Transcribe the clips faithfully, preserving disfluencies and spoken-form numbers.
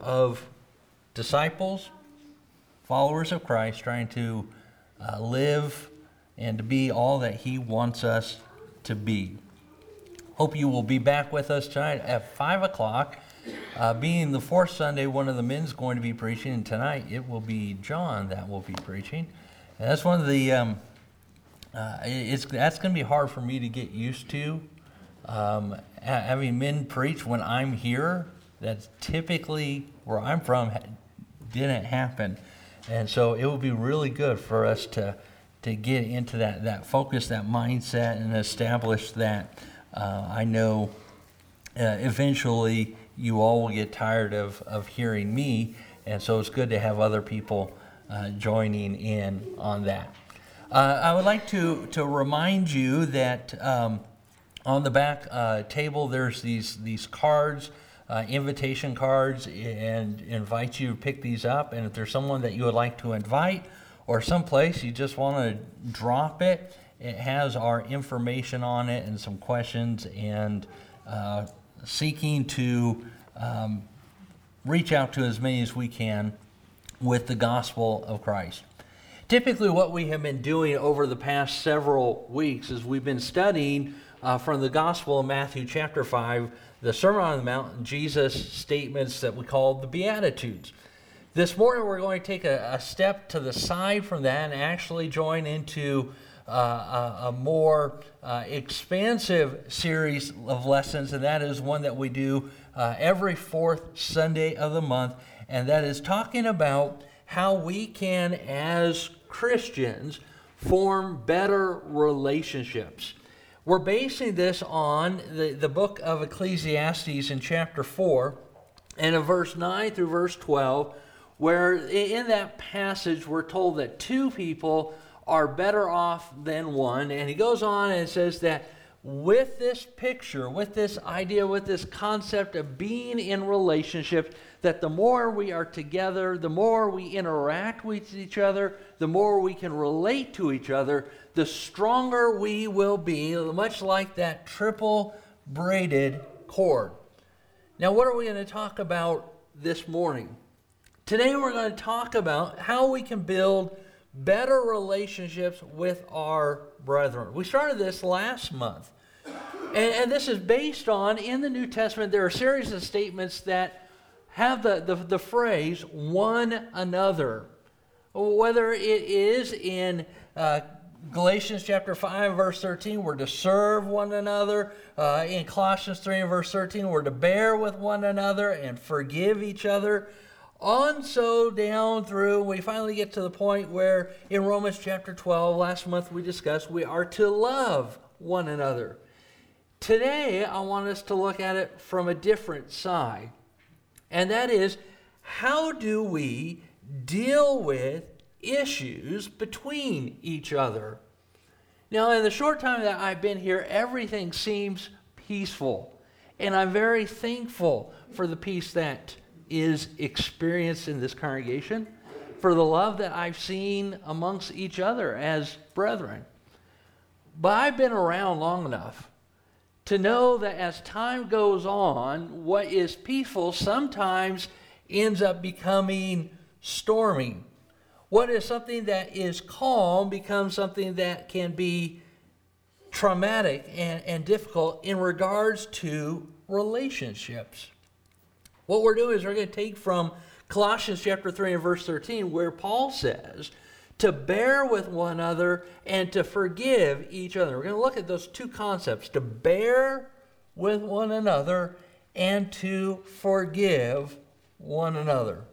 of disciples, followers of Christ, trying to uh, live and to be all that He wants us to be. Hope you will be back with us tonight at five o'clock. Uh, being the fourth Sunday, one of the men's going to be preaching, and tonight it will be John that will be preaching. And that's one of the, um, uh, it's that's going to be hard for me to get used to. Um, having men preach when I'm here, that's typically where I'm from, didn't happen. And so it will be really good for us to to get into that, that focus, that mindset, and establish that. Uh, I know uh, eventually you all will get tired of, of hearing me, and so it's good to have other people uh, joining in on that. Uh, I would like to, to remind you that um, on the back uh, table there's these, these cards, uh, invitation cards, and invite you to pick these up. And if there's someone that you would like to invite, or someplace you just want to drop it, it has our information on it and some questions, and uh, seeking to um, reach out to as many as we can with the gospel of Christ. Typically what we have been doing over the past several weeks is we've been studying uh, from the Gospel of Matthew chapter five, the Sermon on the Mount, and Jesus' statements that we call the Beatitudes. This morning we're going to take a, a step to the side from that and actually join into uh, a, a more uh, expansive series of lessons, and that is one that we do uh, every fourth Sunday of the month, and that is talking about how we can, as Christians, form better relationships. We're basing this on the, the book of Ecclesiastes in chapter four, and in verse nine through verse twelve, where in that passage we're told that two people are better off than one. And he goes on and says that with this picture, with this idea, with this concept of being in relationships, that the more we are together, the more we interact with each other, the more we can relate to each other, the stronger we will be, much like that triple braided cord. Now, what are we going to talk about this morning? Today we're going to talk about how we can build better relationships with our brethren. We started this last month, and, and this is based on, in the New Testament, there are a series of statements that have the, the, the phrase, one another. Whether it is in uh, Galatians chapter five, verse thirteen, we're to serve one another. Uh, in Colossians three and verse thirteen, we're to bear with one another and forgive each other. On so down through, we finally get to the point where in Romans chapter twelve, last month we discussed, we are to love one another. Today, I want us to look at it from a different side. And that is, how do we deal with issues between each other? Now, in the short time that I've been here, everything seems peaceful. And I'm very thankful for the peace that is experienced in this congregation, for the love that I've seen amongst each other as brethren. But I've been around long enough to know that as time goes on, what is peaceful sometimes ends up becoming stormy. What is something that is calm becomes something that can be traumatic and, and difficult in regards to relationships. What we're doing is we're going to take from Colossians chapter three and verse thirteen, where Paul says to bear with one another and to forgive each other. We're going to look at those two concepts, to bear with one another and to forgive one another.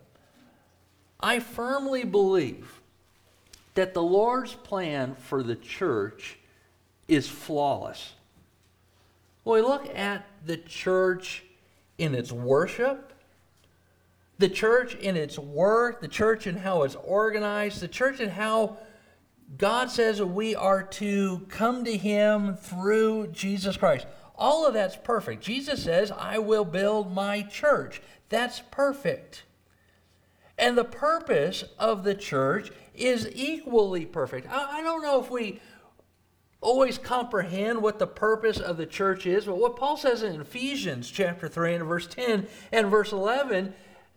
I firmly believe that the Lord's plan for the church is flawless. When we look at the church in its worship, the church in its work, the church in how it's organized, the church in how God says we are to come to Him through Jesus Christ. All of that's perfect. Jesus says, I will build my church. That's perfect. And the purpose of the church is equally perfect. I, I don't know if we always comprehend what the purpose of the church is, but what Paul says in Ephesians chapter three and verse ten and verse eleven,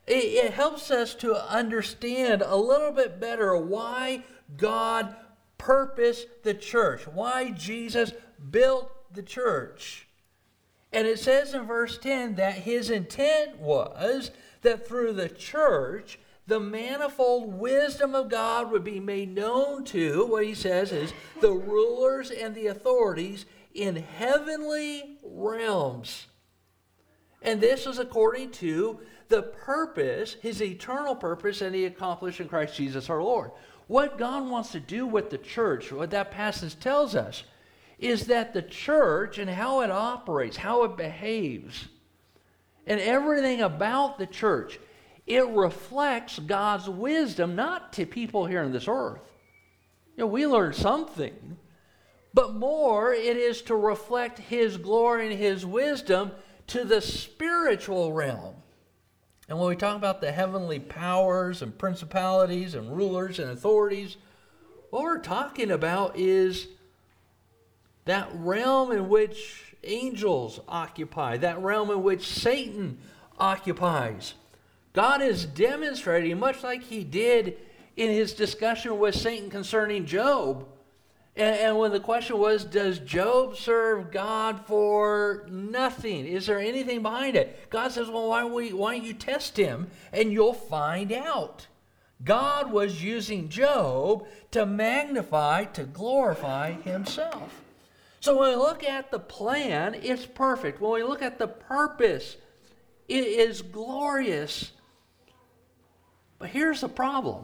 It, it helps us to understand a little bit better why God purposed the church, why Jesus built the church. And it says in verse ten that his intent was that through the church, the manifold wisdom of God would be made known to, what he says is, the rulers and the authorities in heavenly realms. And this is according to the purpose, his eternal purpose, that he accomplished in Christ Jesus our Lord. What God wants to do with the church, what that passage tells us, is that the church and how it operates, how it behaves, and everything about the church, it reflects God's wisdom, not to people here on this earth. You know, we learn something, but more it is to reflect his glory and his wisdom to the spiritual realm. And when we talk about the heavenly powers and principalities and rulers and authorities, what we're talking about is that realm in which angels occupy, that realm in which Satan occupies. God is demonstrating, much like he did in his discussion with Satan concerning Job. And, and when the question was, does Job serve God for nothing? Is there anything behind it? God says, well, why don't, we, why don't you test him and you'll find out. God was using Job to magnify, to glorify himself. So when we look at the plan, it's perfect. When we look at the purpose, it is glorious. But here's the problem.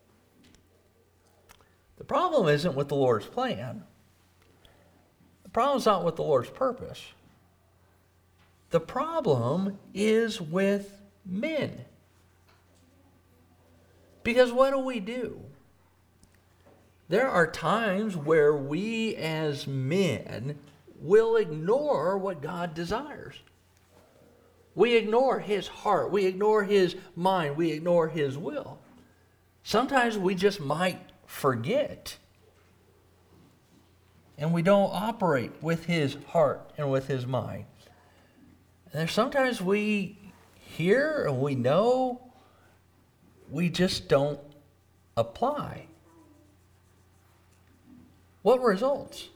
The problem isn't with the Lord's plan. The problem is not with the Lord's purpose. The problem is with men. Because what do we do? There are times where we as men will ignore what God desires. We ignore his heart. We ignore his mind. We ignore his will. Sometimes we just might forget. And we don't operate with his heart and with his mind. And there's sometimes we hear and we know, we just don't apply. What results?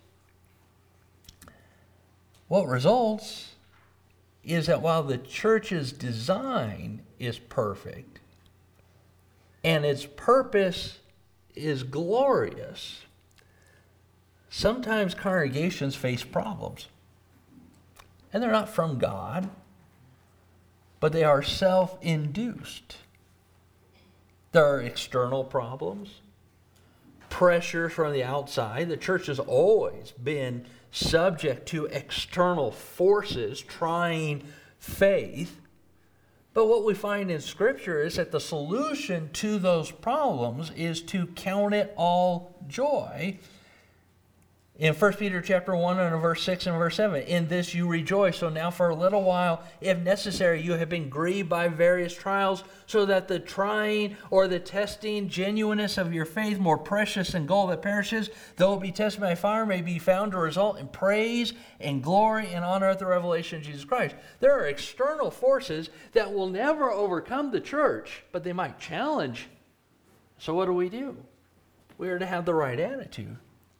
What results is that while the church's design is perfect and its purpose is glorious, sometimes congregations face problems. And they're not from God, but they are self-induced. There are external problems, pressure from the outside. The church has always been subject to external forces trying faith. But what we find in Scripture is that the solution to those problems is to count it all joy. In First Peter chapter one and verse six and verse seven, in this you rejoice. So now for a little while, if necessary, you have been grieved by various trials, so that the trying or the testing genuineness of your faith, more precious than gold that perishes, though it be tested by fire, may be found to result in praise and glory and honor at the revelation of Jesus Christ. There are external forces that will never overcome the church, but they might challenge. So what do we do? We are to have the right attitude.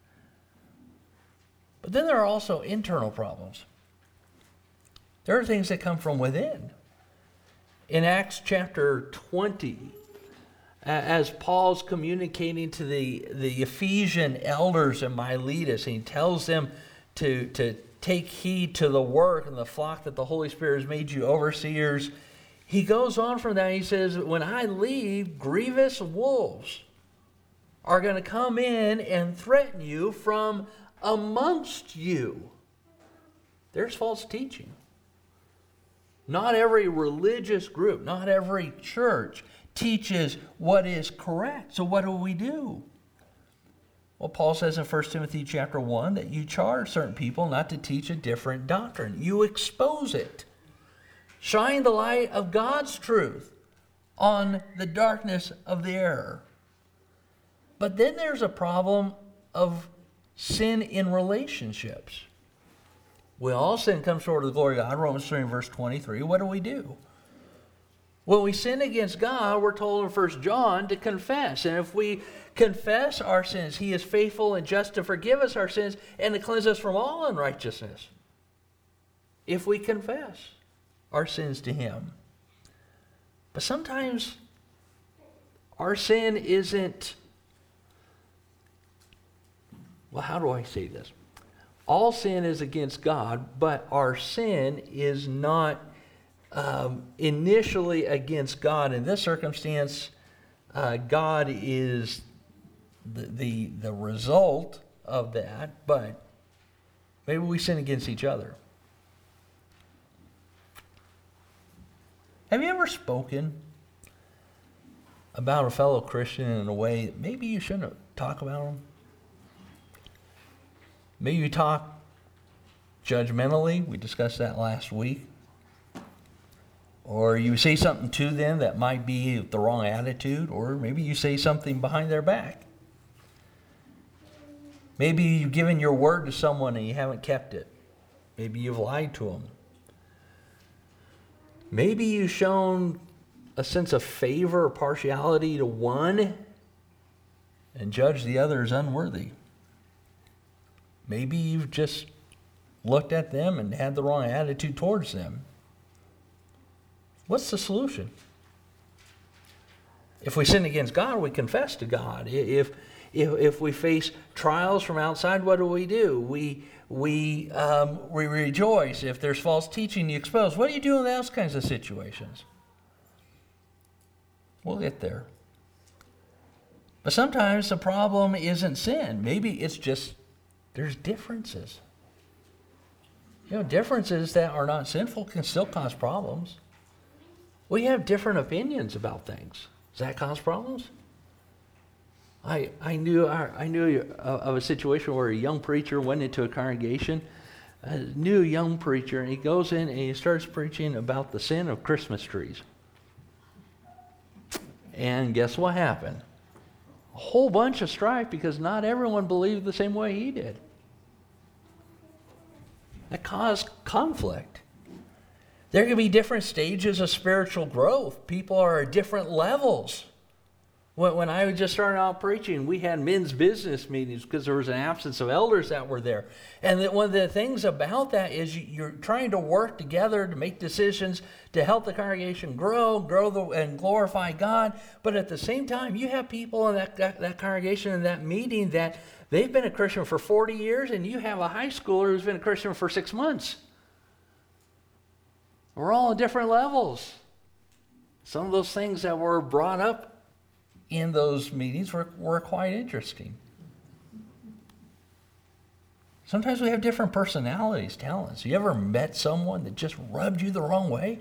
But then there are also internal problems. There are things that come from within. In Acts chapter twenty, as Paul's communicating to the, the Ephesian elders in Miletus, and he tells them to, to take heed to the work and the flock that the Holy Spirit has made you overseers, he goes on from that. He says, when I leave, grievous wolves are going to come in and threaten you from amongst you. There's false teaching. Not every religious group, not every church teaches what is correct. So what do we do? Well, Paul says in First Timothy chapter one that you charge certain people not to teach a different doctrine. You expose it. Shine the light of God's truth on the darkness of the error. But then there's a problem of sin in relationships. Well, all sin comes short of the glory of God. Romans three and verse twenty-three. What do we do? When we sin against God, we're told in First John to confess. And if we confess our sins, He is faithful and just to forgive us our sins and to cleanse us from all unrighteousness. If we confess our sins to Him. But sometimes our sin isn't, well, how do I say this? All sin is against God, but our sin is not um, initially against God. In this circumstance, uh, God is the, the, the result of that, but maybe we sin against each other. Have you ever spoken about a fellow Christian in a way that maybe you shouldn't talk about them? Maybe you talk judgmentally. We discussed that last week. Or you say something to them that might be the wrong attitude. Or maybe you say something behind their back. Maybe you've given your word to someone and you haven't kept it. Maybe you've lied to them. Maybe you've shown a sense of favor or partiality to one and judged the other as unworthy. Maybe you've just looked at them and had the wrong attitude towards them. What's the solution? If we sin against God, we confess to God. If if, if we face trials from outside, what do we do? We we um, we rejoice. If there's false teaching, you expose. What do you do in those kinds of situations? We'll get there. But sometimes the problem isn't sin. Maybe it's just there's differences. You know, differences that are not sinful can still cause problems. We have different opinions about things. Does that cause problems? I I knew I knew of a situation where a young preacher went into a congregation, a new young preacher, and he goes in and he starts preaching about the sin of Christmas trees. And guess what happened? A whole bunch of strife because not everyone believed the same way he did. That caused conflict. There can be different stages of spiritual growth. People are at different levels. When, when I just started out preaching, we had men's business meetings because there was an absence of elders that were there. And that one of the things about that is you, you're trying to work together to make decisions to help the congregation grow, grow the, and glorify God. But at the same time, you have people in that, that, that congregation, in that meeting, that they've been a Christian for forty years, and you have a high schooler who's been a Christian for six months. We're all at different levels. Some of those things that were brought up in those meetings were, were quite interesting. Sometimes we have different personalities, talents. You ever met someone that just rubbed you the wrong way?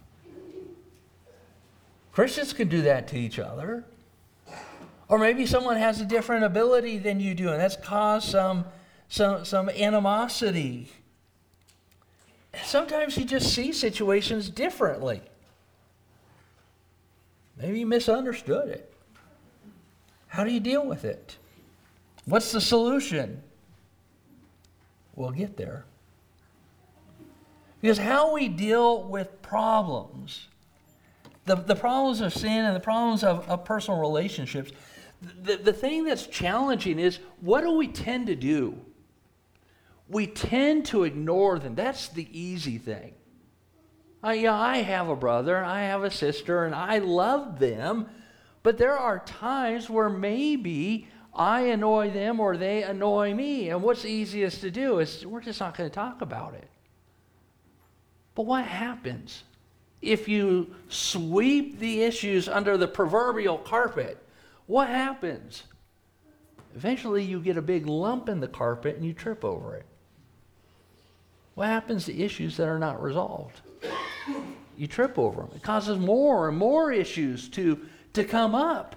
Christians can do that to each other. Or maybe someone has a different ability than you do, and that's caused some, some, some animosity. Sometimes you just see situations differently. Maybe you misunderstood it. How do you deal with it? What's the solution? We'll get there. Because how we deal with problems, the, the problems of sin and the problems of, of personal relationships, the, the thing that's challenging is, what do we tend to do? We tend to ignore them. That's the easy thing. I, yeah, I have a brother, I have a sister, and I love them, but there are times where maybe I annoy them or they annoy me, and what's easiest to do is we're just not going to talk about it. But what happens if you sweep the issues under the proverbial carpet? What happens? Eventually you get a big lump in the carpet and you trip over it. What happens to issues that are not resolved? You trip over them. It causes more and more issues to, to come up.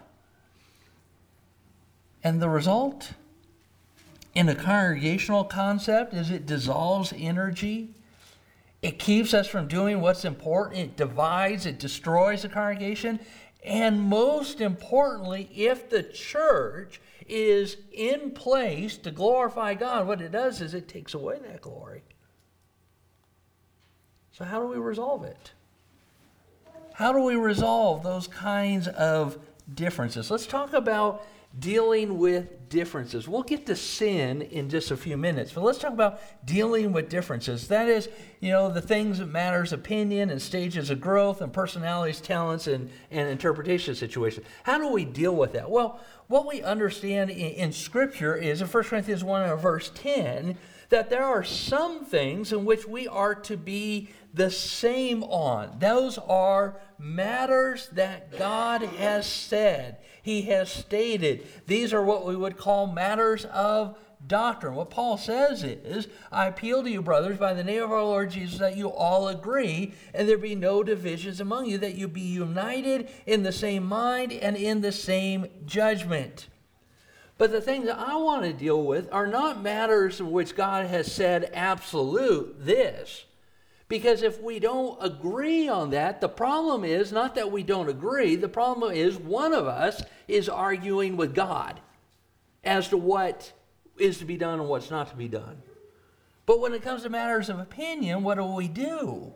And the result in a congregational concept is it dissolves energy. It keeps us from doing what's important. It divides, it destroys the congregation. And most importantly, if the church is in place to glorify God, what it does is it takes away that glory. So how do we resolve it? How do we resolve those kinds of differences? Let's talk about dealing with differences. We'll get to sin in just a few minutes, but let's talk about dealing with differences. That is, you know, the things that matters, opinion and stages of growth and personalities, talents, and, and interpretation situations. How do we deal with that? Well, what we understand in, in Scripture is in First Corinthians one and verse ten, that there are some things in which we are to be the same on. Those are matters that God has said. He has stated. These are what we would call matters of doctrine. What Paul says is, I appeal to you, brothers, by the name of our Lord Jesus, that you all agree, and there be no divisions among you, that you be united in the same mind and in the same judgment. But the things that I want to deal with are not matters in which God has said absolute this. Because if we don't agree on that, the problem is not that we don't agree. The problem is one of us is arguing with God as to what is to be done and what's not to be done. But when it comes to matters of opinion, what do we do?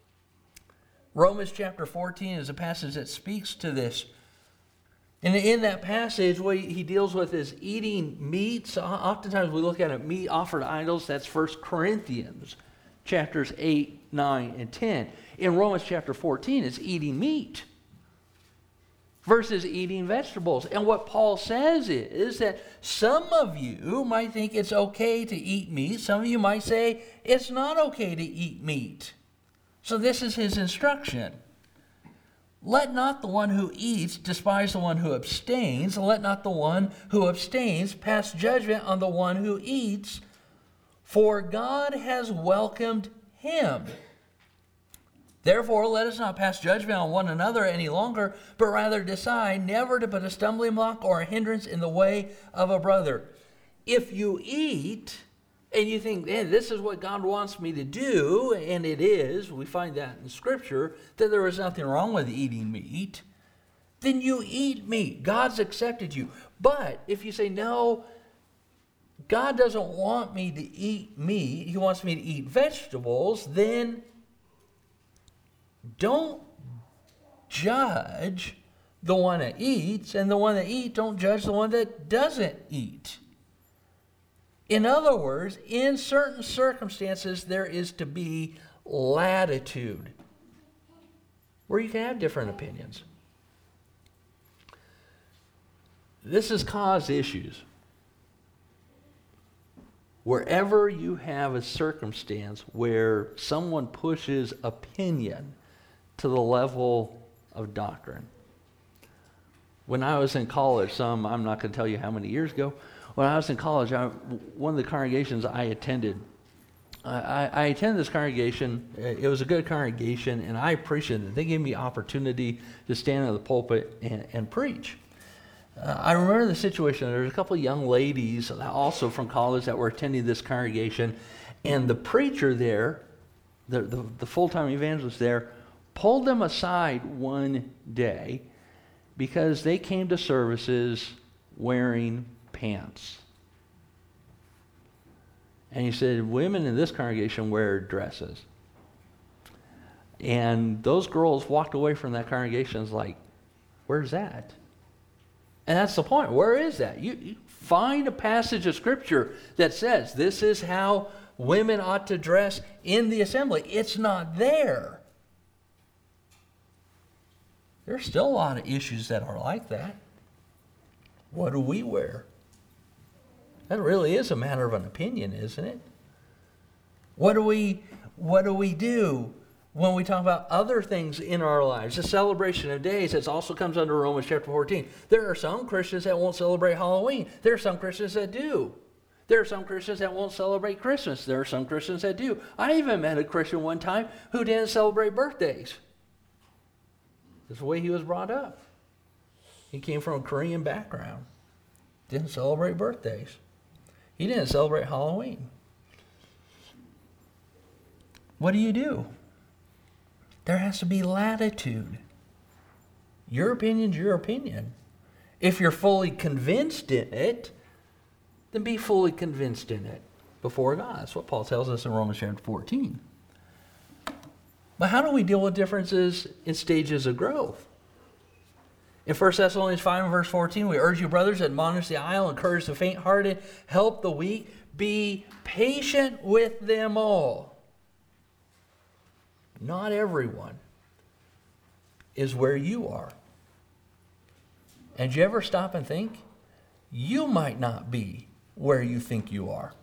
Romans chapter fourteen is a passage that speaks to this. And in that passage, what he deals with is eating meats. Oftentimes we look at it, meat offered to idols. That's First Corinthians chapters eight, nine, and ten. In Romans chapter fourteen, it's eating meat versus eating vegetables. And what Paul says is that some of you might think it's okay to eat meat. Some of you might say it's not okay to eat meat. So this is his instruction. Let not the one who eats despise the one who abstains. Let not the one who abstains pass judgment on the one who eats, for God has welcomed him. Therefore, let us not pass judgment on one another any longer, but rather decide never to put a stumbling block or a hindrance in the way of a brother. If you eat and you think, hey, this is what God wants me to do, and it is, we find that in Scripture, that there is nothing wrong with eating meat, then you eat meat. God's accepted you. But if you say, no, God doesn't want me to eat meat, he wants me to eat vegetables, then don't judge the one that eats, and the one that eats, don't judge the one that doesn't eat. In other words, in certain circumstances, there is to be latitude where you can have different opinions. This has caused issues. Wherever you have a circumstance where someone pushes opinion to the level of doctrine. When I was in college, some, I'm not going to tell you how many years ago, when I was in college, I, one of the congregations I attended, I, I attended this congregation. It was a good congregation, and I appreciated it. They gave me opportunity to stand in the pulpit and, and preach. Uh, I remember the situation. There was a couple of young ladies also from college that were attending this congregation, and the preacher there, the, the, the full-time evangelist there, pulled them aside one day because they came to services wearing pants. And he said, women in this congregation wear dresses. And those girls walked away from that congregation like, where's that? And that's the point. Where is that? You, you find a passage of Scripture that says this is how women ought to dress in the assembly. It's not there. There's still a lot of issues that are like that. What do we wear? That really is a matter of an opinion, isn't it? What do we, what do we do when we talk about other things in our lives? The celebration of days, that also comes under Romans chapter fourteen. There are some Christians that won't celebrate Halloween. There are some Christians that do. There are some Christians that won't celebrate Christmas. There are some Christians that do. I even met a Christian one time who didn't celebrate birthdays. That's the way he was brought up. He came from a Korean background. Didn't celebrate birthdays. He didn't celebrate Halloween. What do you do? There has to be latitude. Your opinion's your opinion. If you're fully convinced in it, then be fully convinced in it before God. That's what Paul tells us in Romans chapter fourteen. But how do we deal with differences in stages of growth? In First Thessalonians five and verse fourteen, we urge you, brothers, admonish the idle, encourage the faint-hearted, help the weak, be patient with them all. Not everyone is where you are. And do you ever stop and think? You might not be where you think you are.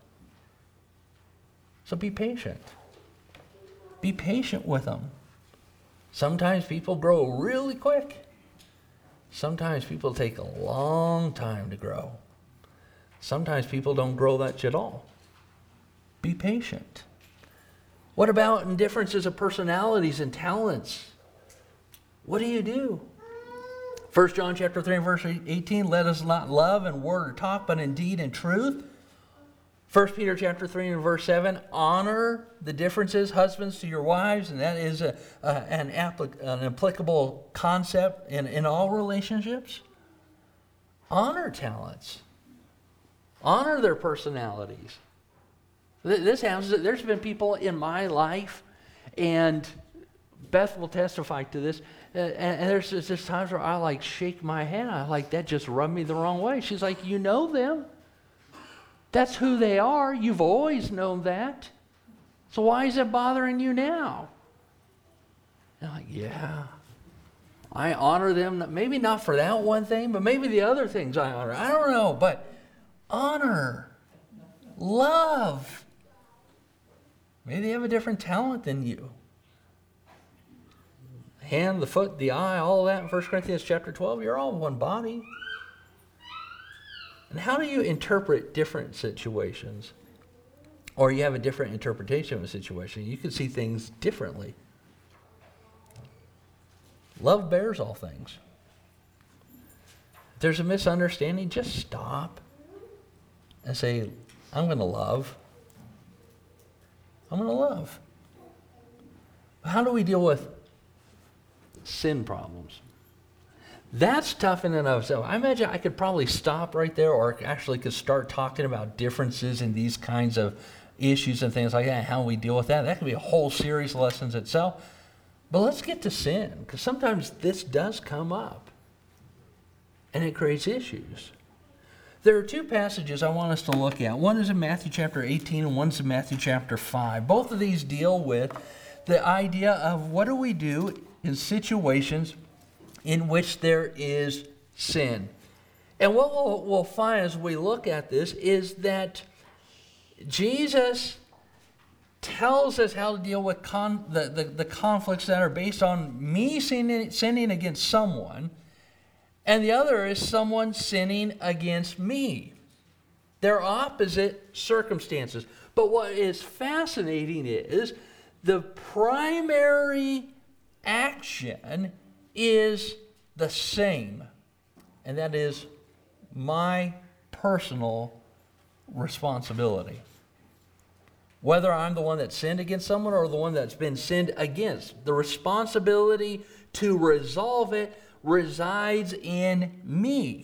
So be patient. Be patient with them. Sometimes people grow really quick. Sometimes people take a long time to grow. Sometimes people don't grow much at all. Be patient. What about in differences of personalities and talents? What do you do? First John chapter three and verse eighteen, let us not love in word or talk, but in deed and truth. First Peter chapter three and verse seven, honor the differences, husbands to your wives, and that is a, a, an, applic- an applicable concept in, in all relationships. Honor talents. Honor their personalities. This happens. There's been people in my life, and Beth will testify to this, uh, and, and there's just, just times where I like shake my head. I like, that just rubbed me the wrong way. She's like, you know them. That's who they are. You've always known that. So why is it bothering you now? And I'm like, yeah. I honor them, maybe not for that one thing, but maybe the other things I honor. I don't know, but honor, love. Maybe they have a different talent than you. Hand, the foot, the eye, all of that in First Corinthians chapter twelve, you're all one body. And how do you interpret different situations? Or you have a different interpretation of a situation. You can see things differently. Love bears all things. If there's a misunderstanding, just stop and say, I'm going to love. I'm going to love. How do we deal with sin problems? That's tough in and of itself. I imagine I could probably stop right there, or actually could start talking about differences in these kinds of issues and things like that, and how we deal with that. That could be a whole series of lessons itself. But let's get to sin, because sometimes this does come up, and it creates issues. There are two passages I want us to look at. One is in Matthew chapter eighteen, and one's in Matthew chapter five. Both of these deal with the idea of what do we do in situations in which there is sin. And what we'll, we'll find as we look at this is that Jesus tells us how to deal with con, the, the, the conflicts that are based on me sinning, sinning against someone, and the other is someone sinning against me. They're opposite circumstances. But what is fascinating is the primary action is the same, and that is my personal responsibility. Whether I'm the one that sinned against someone or the one that's been sinned against, the responsibility to resolve it resides in me.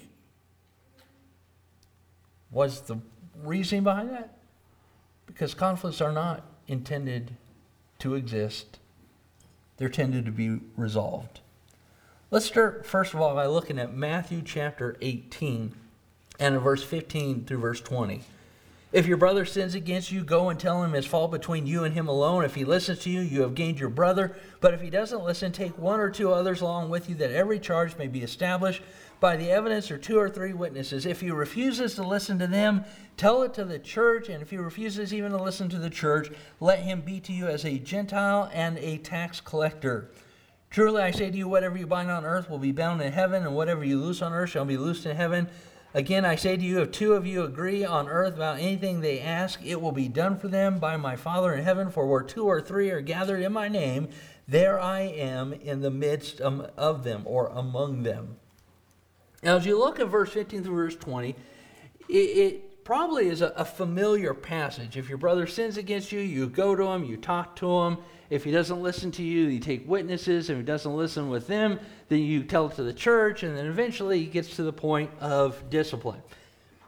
What's the reasoning behind that? Because conflicts are not intended to exist. They're intended to be resolved. Let's start, first of all, by looking at Matthew chapter eighteen and verse fifteen through verse twenty. If your brother sins against you, go and tell him his fault between you and him alone. If he listens to you, you have gained your brother. But if he doesn't listen, take one or two others along with you, that every charge may be established by the evidence or two or three witnesses. If he refuses to listen to them, tell it to the church. And if he refuses even to listen to the church, let him be to you as a Gentile and a tax collector. Truly I say to you, whatever you bind on earth will be bound in heaven, and whatever you loose on earth shall be loosed in heaven. Again, I say to you, if two of you agree on earth about anything they ask, it will be done for them by my Father in heaven. For where two or three are gathered in my name, there I am in the midst of them, or among them. Now, as you look at verse fifteen through verse twenty, it, it probably is a, a familiar passage. If your brother sins against you, you go to him, you talk to him. If he doesn't listen to you, you take witnesses. If he doesn't listen with them, then you tell it to the church, and then eventually he gets to the point of discipline.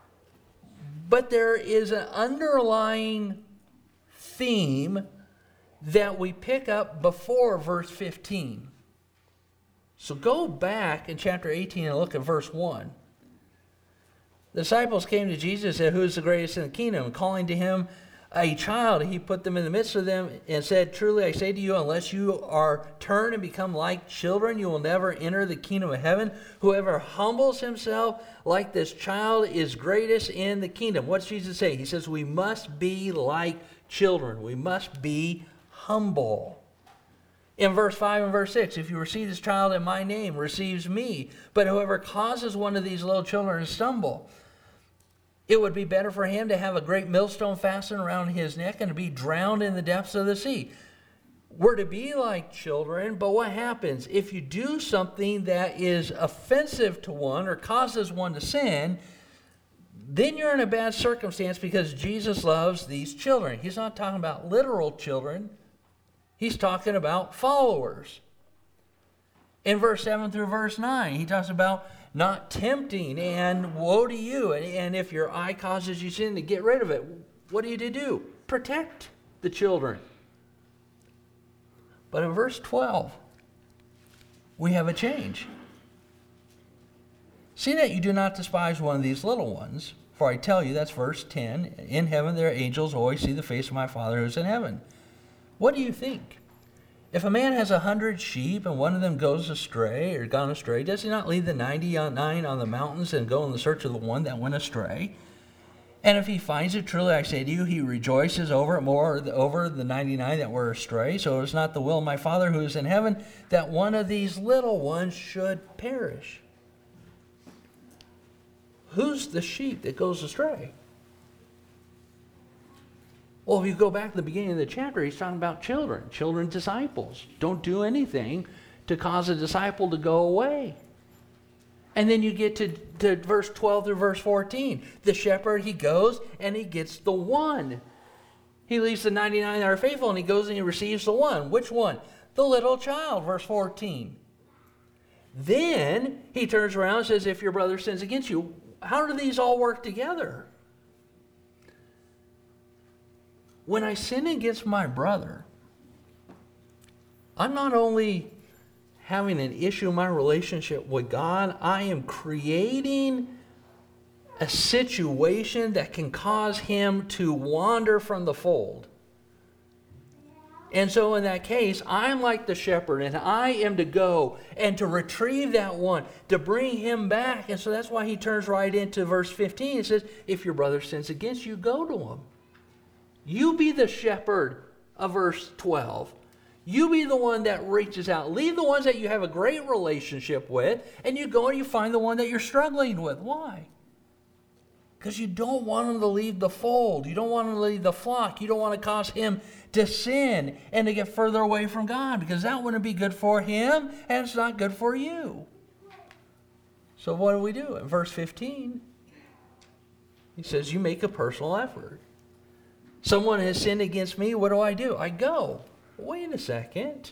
But there is an underlying theme that we pick up before verse fifteen. So go back in chapter eighteen and look at verse one. The disciples came to Jesus and said, "Who is the greatest in the kingdom?" And calling to him a child, he put them in the midst of them and said, "Truly I say to you, unless you are turned and become like children, you will never enter the kingdom of heaven. Whoever humbles himself like this child is greatest in the kingdom." What's Jesus say? He says we must be like children. We must be humble. In verse five and verse six, "If you receive this child in my name, receives me. But whoever causes one of these little children to stumble, it would be better for him to have a great millstone fastened around his neck and to be drowned in the depths of the sea." We're to be like children, but what happens? If you do something that is offensive to one or causes one to sin, then you're in a bad circumstance because Jesus loves these children. He's not talking about literal children. He's talking about followers. In verse seven through verse nine, he talks about not tempting and woe to you. And, and if your eye causes you sin, to get rid of it. What are you to do? Protect the children. But in verse twelve, we have a change. "See that you do not despise one of these little ones. For I tell you," that's verse ten, "in heaven their angels always see the face of my Father who is in heaven. What do you think? If a man has a hundred sheep and one of them goes astray or gone astray, does he not leave the ninety-nine on the mountains and go in the search of the one that went astray? And if he finds it, truly I say to you, he rejoices over it more over the ninety-nine that were astray. So it is not the will of my Father who is in heaven that one of these little ones should perish." Who's the sheep that goes astray? Well, if you go back to the beginning of the chapter, he's talking about children, children disciples. Don't do anything to cause a disciple to go away. And then you get to, to verse twelve through verse fourteen. The shepherd, he goes and he gets the one. He leaves the ninety-nine that are faithful and he goes and he receives the one. Which one? The little child, verse fourteen. Then he turns around and says, "If your brother sins against you," how do these all work together? When I sin against my brother, I'm not only having an issue in my relationship with God, I am creating a situation that can cause him to wander from the fold. And so in that case, I'm like the shepherd, and I am to go and to retrieve that one, to bring him back. And so that's why he turns right into verse fifteen. It says, "If your brother sins against you, go to him." You be the shepherd of verse twelve. You be the one that reaches out. Leave the ones that you have a great relationship with, and you go and you find the one that you're struggling with. Why? Because you don't want him to leave the fold. You don't want him to leave the flock. You don't want to cause him to sin and to get further away from God, because that wouldn't be good for him, and it's not good for you. So what do we do? In verse fifteen, he says, you make a personal effort. Someone has sinned against me, what do I do? I go. Wait a second.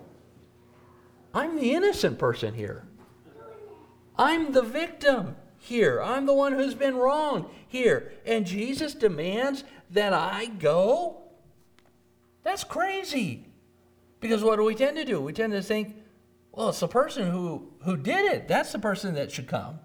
I'm the innocent person here. I'm the victim here. I'm the one who's been wronged here. And Jesus demands that I go? That's crazy. Because what do we tend to do? We tend to think, well, it's the person who, who did it. That's the person that should come.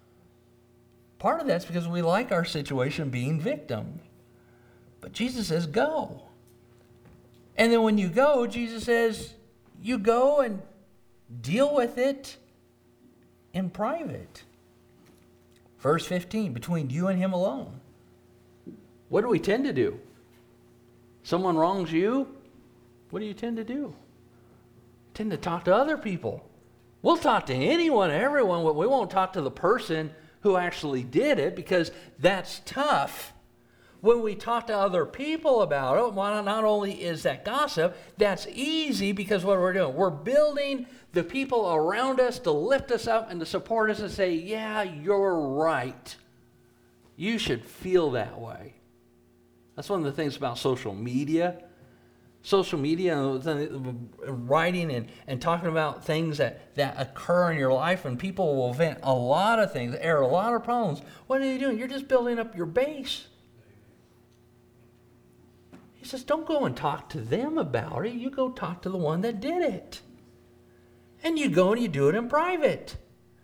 Part of that's because we like our situation being victim. But Jesus says, go. And then when you go, Jesus says, you go and deal with it in private. Verse fifteen, between you and him alone. What do we tend to do? Someone wrongs you, what do you tend to do? Tend to talk to other people. We'll talk to anyone and everyone, but we won't talk to the person who actually did it, because that's tough. When we talk to other people about it, well, not only is that gossip, that's easy, because what we're doing, we're building the people around us to lift us up and to support us and say, yeah, you're right. You should feel that way. That's one of the things about social media. Social media, writing and, and talking about things that, that occur in your life, and people will vent a lot of things, air a lot of problems. What are you doing? You're just building up your base. He says, don't go and talk to them about it. You go talk to the one that did it. And you go and you do it in private.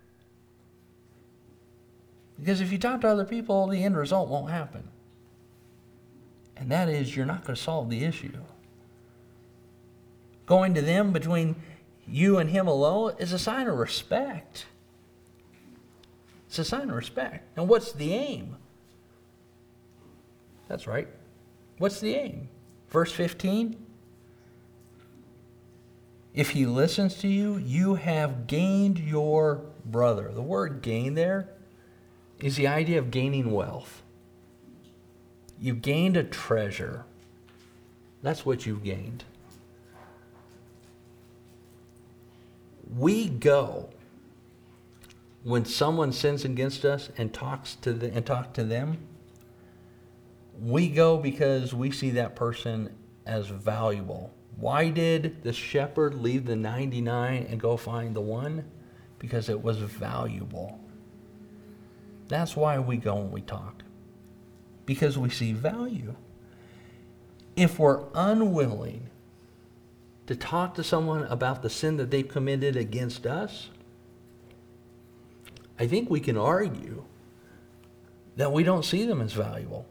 Because if you talk to other people, the end result won't happen. And that is, you're not going to solve the issue. Going to them between you and him alone is a sign of respect. It's a sign of respect. And what's the aim? That's right. What's the aim? Verse fifteen. If he listens to you, you have gained your brother. The word gain there is the idea of gaining wealth. You gained a treasure. That's what you've gained. We go when someone sins against us and talks to the, and talk to them. We go because we see that person as valuable. Why did the shepherd leave the ninety-nine and go find the one? Because it was valuable. That's why we go and we talk. Because we see value. If we're unwilling to talk to someone about the sin that they've committed against us, I think we can argue that we don't see them as valuable.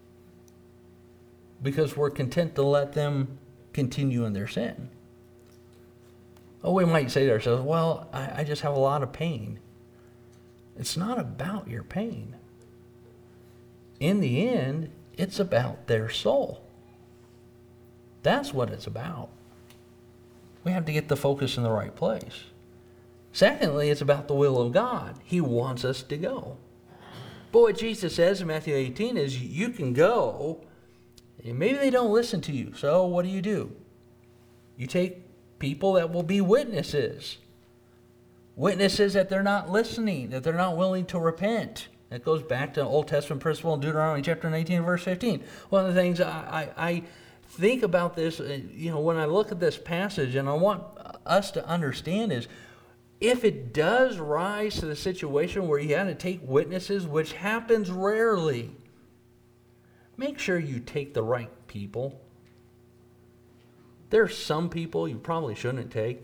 Because we're content to let them continue in their sin. Oh, we might say to ourselves, well, I, I just have a lot of pain. It's not about your pain. In the end, it's about their soul. That's what it's about. We have to get the focus in the right place. Secondly, it's about the will of God. He wants us to go. But what Jesus says in Matthew eighteen is you can go, and maybe they don't listen to you. So what do you do? You take people that will be witnesses. Witnesses that they're not listening, that they're not willing to repent. That goes back to an Old Testament principle in Deuteronomy chapter nineteen, verse fifteen. One of the things I, I, I think about this, you know, when I look at this passage, and I want us to understand is, if it does rise to the situation where you have to take witnesses, which happens rarely, make sure you take the right people. There are some people you probably shouldn't take.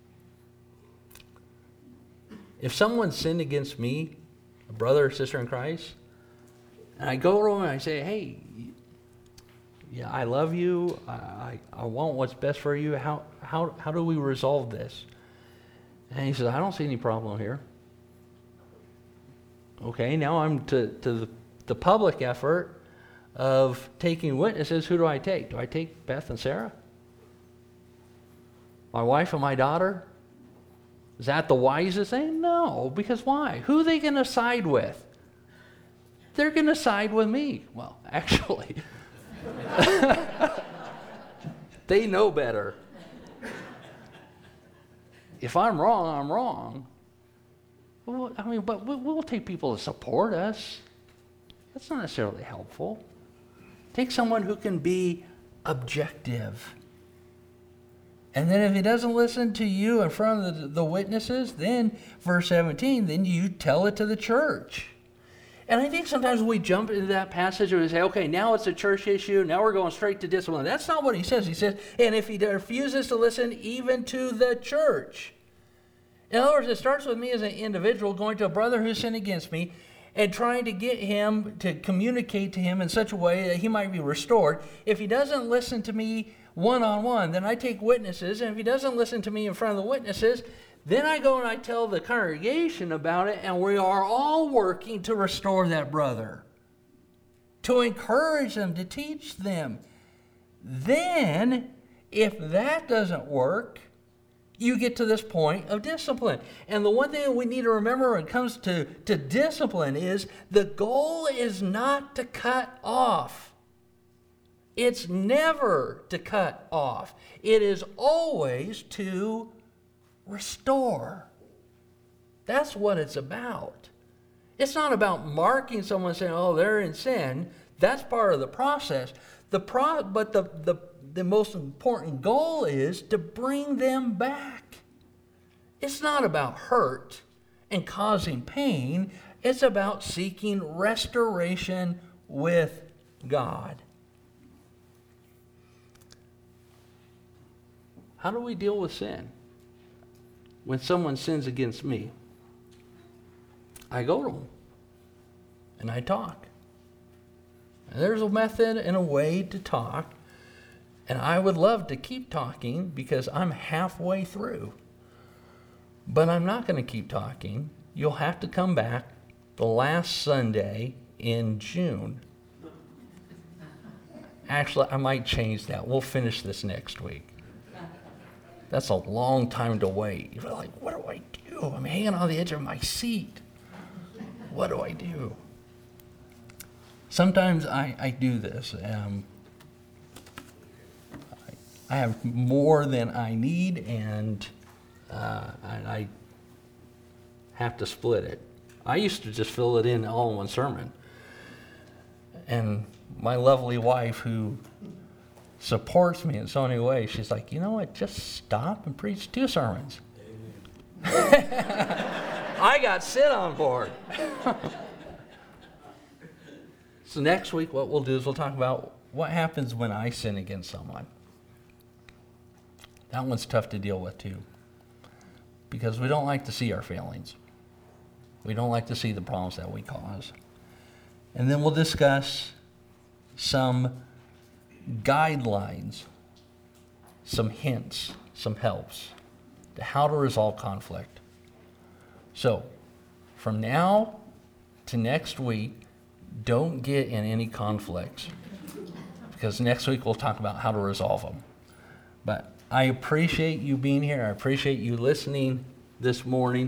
If someone sinned against me, a brother or sister in Christ, and I go around and I say, hey, yeah, I love you. I, I, I want what's best for you. How, how, how do we resolve this? And he says, I don't see any problem here. Okay, now I'm to, to the, the public effort of taking witnesses. Who do I take? Do I take Beth and Sarah? My wife and my daughter? Is that the wisest thing? No, because why? Who are they going to side with? They're going to side with me. Well, actually, they know better. If I'm wrong, I'm wrong. Well, I mean, but we'll take people to support us. That's not necessarily helpful. Take someone who can be objective. And then if he doesn't listen to you in front of the, the witnesses, then verse seventeen, then you tell it to the church. And I think sometimes we jump into that passage and we say, okay, now it's a church issue. Now we're going straight to discipline. That's not what he says. He says, and if he refuses to listen even to the church. In other words, it starts with me as an individual going to a brother who sinned against me and trying to get him to communicate to him in such a way that he might be restored. If he doesn't listen to me one-on-one, then I take witnesses. And if he doesn't listen to me in front of the witnesses, then I go and I tell the congregation about it, and we are all working to restore that brother, to encourage them, to teach them. Then, if that doesn't work, you get to this point of discipline. And the one thing that we need to remember when it comes to, to discipline is the goal is not to cut off. It's never to cut off. It is always to restore. That's what it's about. It's not about marking someone saying, oh, they're in sin. That's part of the process. The pro- but the, the, the most important goal is to bring them back. It's not about hurt and causing pain. It's about seeking restoration with God. How do we deal with sin? When someone sins against me, I go to them and I talk. And there's a method and a way to talk, and I would love to keep talking because I'm halfway through. But I'm not going to keep talking. You'll have to come back the last Sunday in June. Actually, I might change that. We'll finish this next week. That's a long time to wait. You're like, what do I do? I'm hanging on the edge of my seat. What do I do? Sometimes I, I do this. Um, I, I have more than I need, and uh, I, I have to split it. I used to just fill it in all in one sermon. And my lovely wife, who supports me in so many ways, she's like, you know what, just stop and preach two sermons. I got Sid on board. So next week what we'll do is we'll talk about what happens when I sin against someone. That one's tough to deal with too, because we don't like to see our failings. We don't like to see the problems that we cause. And then we'll discuss some guidelines, some hints, some helps to how to resolve conflict. So, from now to next week, don't get in any conflicts, because next week we'll talk about how to resolve them. But I appreciate you being here. I appreciate you listening this morning.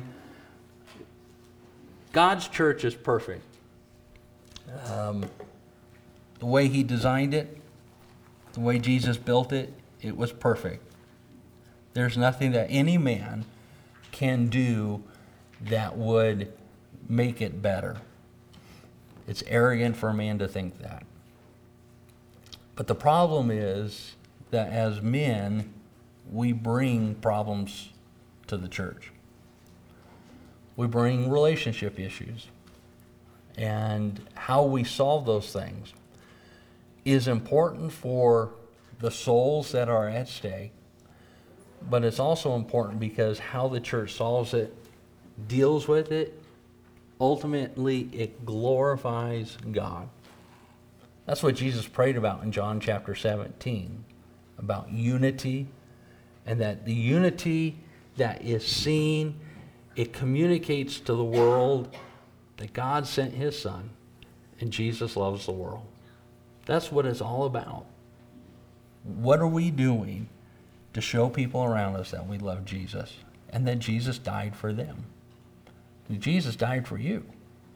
God's church is perfect. Um, the way he designed it, the way Jesus built it, it was perfect. There's nothing that any man can do that would make it better. It's arrogant for a man to think that. But the problem is that as men, we bring problems to the church. We bring relationship issues. And how we solve those things is important for the souls that are at stake, but it's also important because how the church solves it, deals with it, ultimately it glorifies God. That's what Jesus prayed about in John chapter seventeen, about unity, and that the unity that is seen, it communicates to the world that God sent his son and Jesus loves the world. That's what it's all about. What are we doing to show people around us that we love Jesus and that Jesus died for them? Jesus died for you.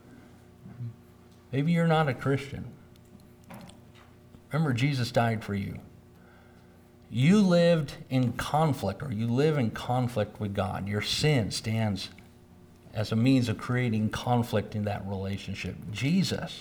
Maybe you're not a Christian. Remember, Jesus died for you. You lived in conflict, or you live in conflict with God. Your sin stands as a means of creating conflict in that relationship. Jesus,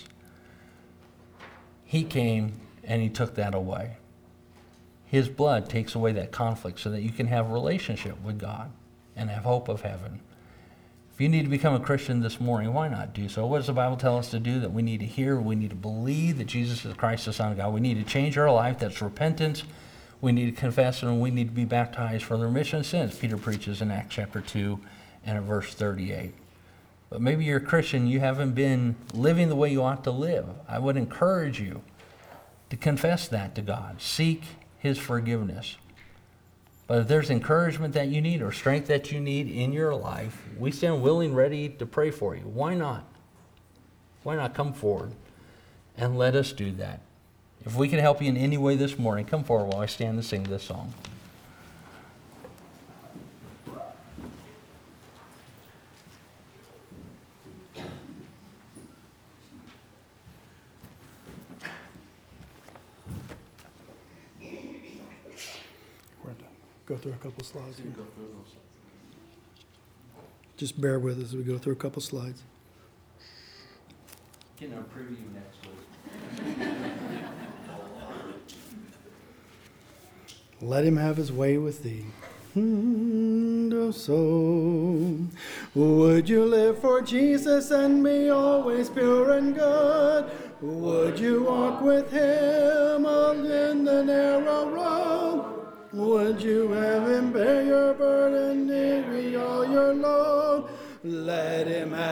he came and he took that away. His blood takes away that conflict so that you can have a relationship with God and have hope of heaven. If you need to become a Christian this morning, why not do so? What does the Bible tell us to do? That we need to hear, we need to believe that Jesus is Christ, the Son of God. We need to change our life. That's repentance. We need to confess, and we need to be baptized for the remission of sins. Peter preaches in Acts chapter two and in verse thirty-eight. But maybe you're a Christian, you haven't been living the way you ought to live. I would encourage you to confess that to God. Seek his forgiveness. But if there's encouragement that you need or strength that you need in your life, we stand willing, ready to pray for you. Why not? Why not come forward and let us do that? If we can help you in any way this morning, come forward while I stand and sing this song. Go through a couple slides here. Just bear with us as we go through a couple slides. Getting a preview next week. Let him have his way with thee. And so, would you live for Jesus and be always pure and good? Would you walk with him in the narrow road? Would you have him bear your burden, carry all your load? Let him have